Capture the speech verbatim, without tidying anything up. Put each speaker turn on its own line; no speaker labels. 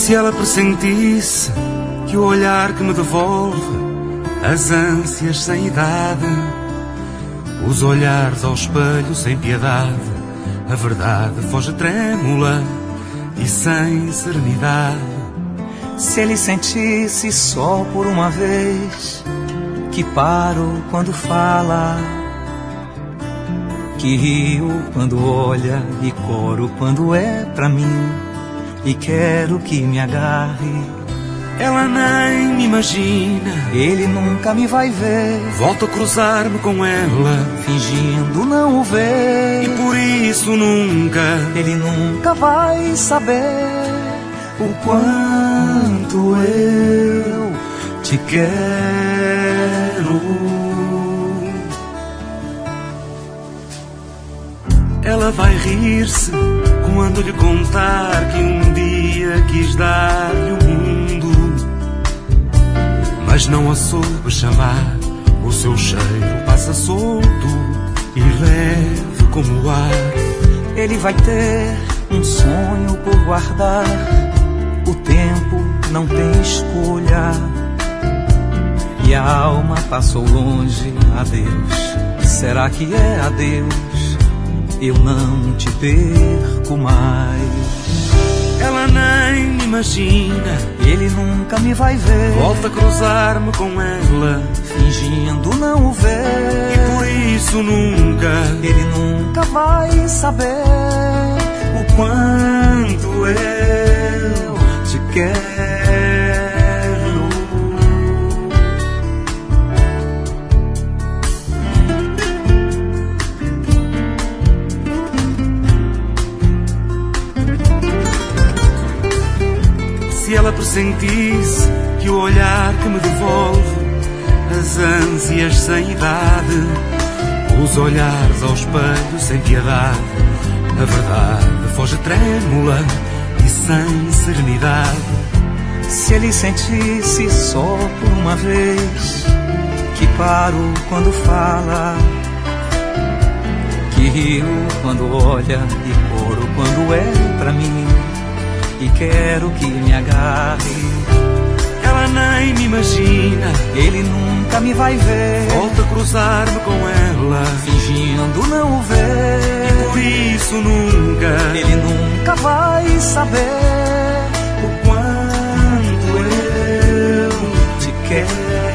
Se ela pressentisse que o olhar que me devolve as ânsias sem idade, os olhares ao espelho sem piedade, a verdade foge trêmula e sem serenidade.
Se ele sentisse só por uma vez que paro quando fala, que rio quando olha e coro quando é pra mim, e quero que me agarre.
Ela nem me imagina,
ele nunca me vai ver.
Volto a cruzar-me com ela,
fingindo não o ver.
E por isso nunca,
ele nunca vai saber o quanto eu te quero.
Ela vai rir-se quando lhe contar que um dia quis dar-lhe o mundo, mas não a soube chamar. O seu cheiro passa solto e leve como o ar.
Ele vai ter um sonho por guardar. O tempo não tem escolha e a alma passou longe. Adeus, será que é adeus? Eu não te perco mais.
Ela nem me imagina,
ele nunca me vai ver.
Volto a cruzar-me com ela,
fingindo não o ver.
E por isso nunca,
ele nunca vai saber o quanto eu te quero.
Se ela pressentisse que o olhar que me devolve as ânsias sem idade, os olhares ao espelho sem piedade, a verdade foge trêmula e sem serenidade.
Se ele sentisse só por uma vez que paro quando fala, que rio quando olha e coro quando é pra mim, e quero que me agarre.
Ela nem me imagina,
ele nunca me vai ver.
Volto a cruzar-me com ela,
fingindo não o ver.
E por isso nunca,
ele nunca vai saber o quanto eu te quero.